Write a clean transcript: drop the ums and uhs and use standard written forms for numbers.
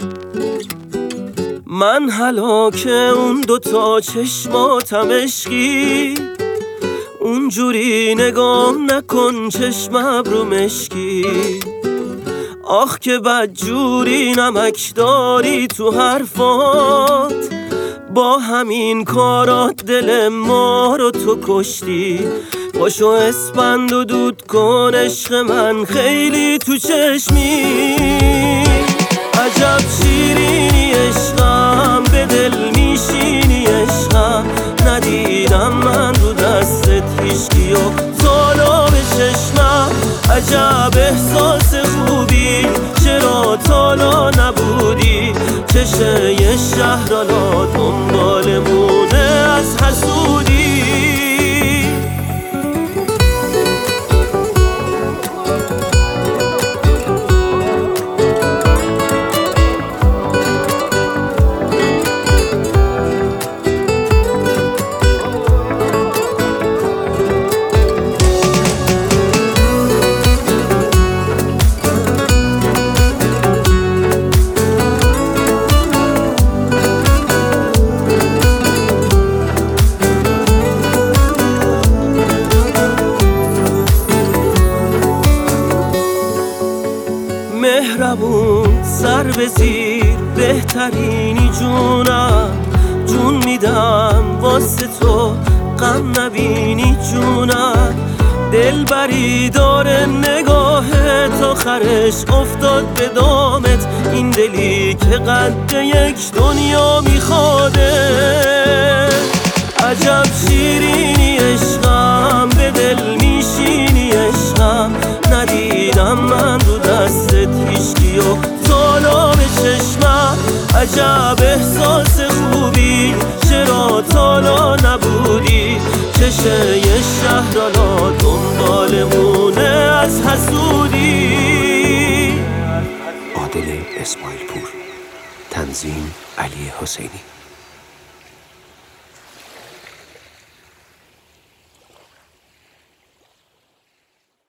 من هلاک اون دوتا چشماتم عشقی، اونجوری نگام نکن چشم ابرو مشکی. آخ که بدجوری نمک داری تو حرفات، با همین کارات دل ما رو تو کشتی. باشو اسپند و دود کن عشق من خیلی تو چشمی. عجب شیرینی عشقم، به دل میشینی عشقم. ندیدم من رو دستت هیچکی و تالا به چشمم. عجب احساس خوبی، چرا تالا نبودی؟ چشه یه شهرالا دنبالمونه از حسودی. مهربون سر به زیر بهترینی جونم. جون میدم واسه تو غم نبینی جونم. دلبری داره نگاهت آخرش افتاد به دامت. این دلی که قد یک دنیا میخواده. عجب شیرینی عشقم، به دل میشینی عشقم. ندیدم من رو دستت هیچکی و تالا به چشمم. عجب احساس خوبی، چرا تالا نبودی؟ چشه یه شهرالا دنبالمونه از حسودی. عادل اسماعیل پور، تنظیم علی حسینی.